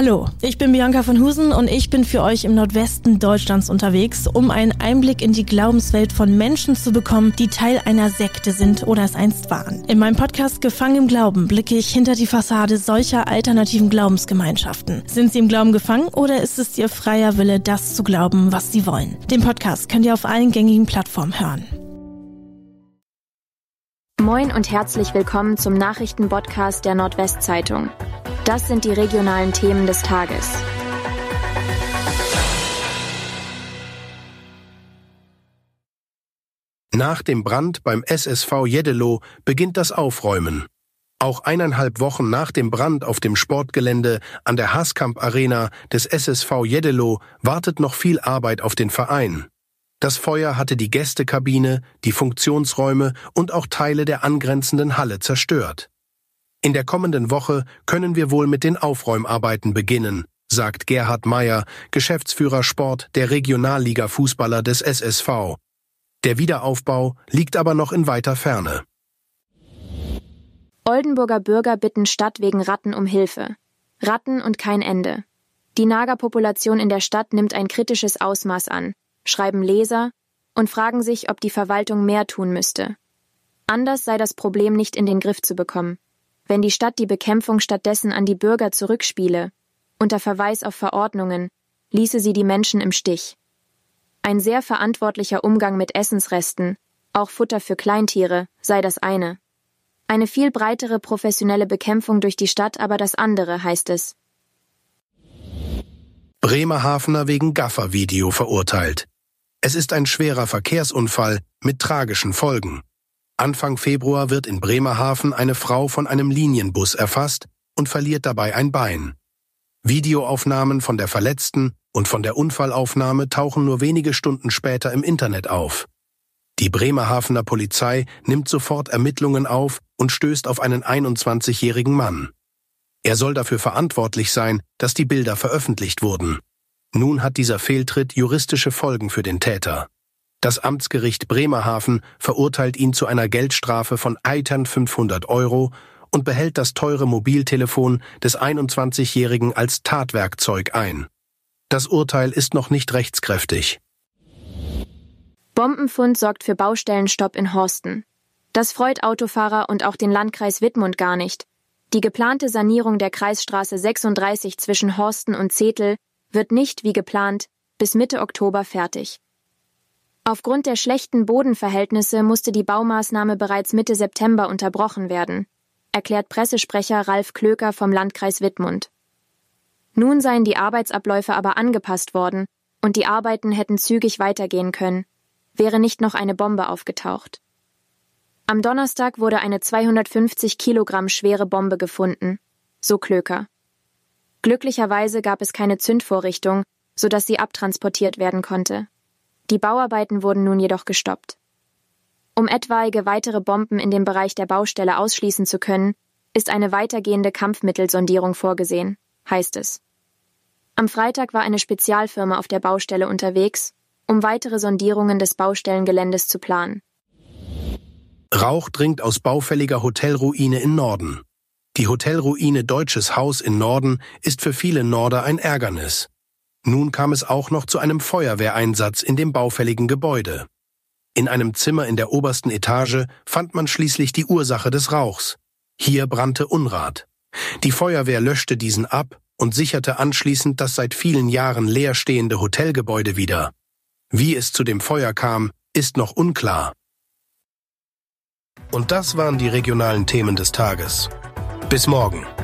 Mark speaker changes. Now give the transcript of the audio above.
Speaker 1: Hallo, ich bin Bianca von Husen und ich bin für euch im Nordwesten Deutschlands unterwegs, um einen Einblick in die Glaubenswelt von Menschen zu bekommen, die Teil einer Sekte sind oder es einst waren. In meinem Podcast Gefangen im Glauben blicke ich hinter die Fassade solcher alternativen Glaubensgemeinschaften. Sind sie im Glauben gefangen oder ist es ihr freier Wille, das zu glauben, was sie wollen? Den Podcast könnt ihr auf allen gängigen Plattformen hören.
Speaker 2: Moin und herzlich willkommen zum Nachrichtenpodcast der Nordwestzeitung. Das sind die regionalen Themen des Tages.
Speaker 3: Nach dem Brand beim SSV Jeddelo beginnt das Aufräumen. Auch 1,5 Wochen nach dem Brand auf dem Sportgelände an der Haaskamp Arena des SSV Jeddelo wartet noch viel Arbeit auf den Verein. Das Feuer hatte die Gästekabine, die Funktionsräume und auch Teile der angrenzenden Halle zerstört. In der kommenden Woche können wir wohl mit den Aufräumarbeiten beginnen, sagt Gerhard Meyer, Geschäftsführer Sport der Regionalliga-Fußballer des SSV. Der Wiederaufbau liegt aber noch in weiter Ferne.
Speaker 2: Oldenburger Bürger bitten Stadt wegen Ratten um Hilfe. Ratten und kein Ende. Die Nagerpopulation in der Stadt nimmt ein kritisches Ausmaß an, schreiben Leser und fragen sich, ob die Verwaltung mehr tun müsste. Anders sei das Problem nicht in den Griff zu bekommen. Wenn die Stadt die Bekämpfung stattdessen an die Bürger zurückspiele, unter Verweis auf Verordnungen, ließe sie die Menschen im Stich. Ein sehr verantwortlicher Umgang mit Essensresten, auch Futter für Kleintiere, sei das eine. Eine viel breitere professionelle Bekämpfung durch die Stadt aber das andere, heißt es.
Speaker 3: Bremerhavener wegen Gaffer-Video verurteilt. Es ist ein schwerer Verkehrsunfall mit tragischen Folgen. Anfang Februar wird in Bremerhaven eine Frau von einem Linienbus erfasst und verliert dabei ein Bein. Videoaufnahmen von der Verletzten und von der Unfallaufnahme tauchen nur wenige Stunden später im Internet auf. Die Bremerhavener Polizei nimmt sofort Ermittlungen auf und stößt auf einen 21-jährigen Mann. Er soll dafür verantwortlich sein, dass die Bilder veröffentlicht wurden. Nun hat dieser Fehltritt juristische Folgen für den Täter. Das Amtsgericht Bremerhaven verurteilt ihn zu einer Geldstrafe von 500 € und behält das teure Mobiltelefon des 21-Jährigen als Tatwerkzeug ein. Das Urteil ist noch nicht rechtskräftig.
Speaker 2: Bombenfund sorgt für Baustellenstopp in Horsten. Das freut Autofahrer und auch den Landkreis Wittmund gar nicht. Die geplante Sanierung der Kreisstraße 36 zwischen Horsten und Zetel wird nicht, wie geplant, bis Mitte Oktober fertig. Aufgrund der schlechten Bodenverhältnisse musste die Baumaßnahme bereits Mitte September unterbrochen werden, erklärt Pressesprecher Ralf Klöker vom Landkreis Wittmund. Nun seien die Arbeitsabläufe aber angepasst worden und die Arbeiten hätten zügig weitergehen können, wäre nicht noch eine Bombe aufgetaucht. Am Donnerstag wurde eine 250 Kilogramm schwere Bombe gefunden, so Klöker. Glücklicherweise gab es keine Zündvorrichtung, sodass sie abtransportiert werden konnte. Die Bauarbeiten wurden nun jedoch gestoppt. Um etwaige weitere Bomben in dem Bereich der Baustelle ausschließen zu können, ist eine weitergehende Kampfmittelsondierung vorgesehen, heißt es. Am Freitag war eine Spezialfirma auf der Baustelle unterwegs, um weitere Sondierungen des Baustellengeländes zu planen.
Speaker 3: Rauch dringt aus baufälliger Hotelruine in Norden. Die Hotelruine Deutsches Haus in Norden ist für viele Norder ein Ärgernis. Nun kam es auch noch zu einem Feuerwehreinsatz in dem baufälligen Gebäude. In einem Zimmer in der obersten Etage fand man schließlich die Ursache des Rauchs. Hier brannte Unrat. Die Feuerwehr löschte diesen ab und sicherte anschließend das seit vielen Jahren leerstehende Hotelgebäude wieder. Wie es zu dem Feuer kam, ist noch unklar. Und das waren die regionalen Themen des Tages. Bis morgen.